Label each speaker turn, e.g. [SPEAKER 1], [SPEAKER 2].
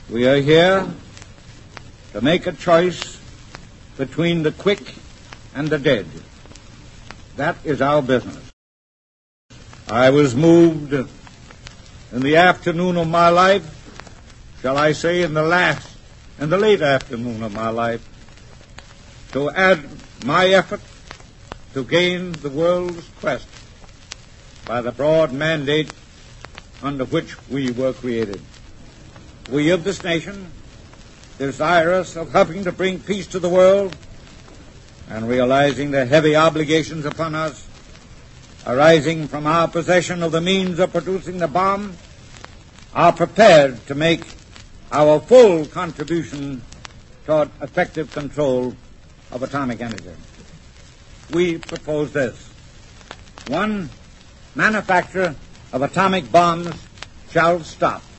[SPEAKER 1] We are here to make a choice between the quick and the dead. That is our business. I was moved in the afternoon of my life, shall I say in the late afternoon of my life, to add my effort to gain the world's quest by the broad mandate under which we were created. We of this nation, desirous of helping to bring peace to the world and realizing the heavy obligations upon us arising from our possession of the means of producing the bomb, are prepared to make our full contribution toward effective control of atomic energy. We propose this. 1, manufacture of atomic bombs shall stop.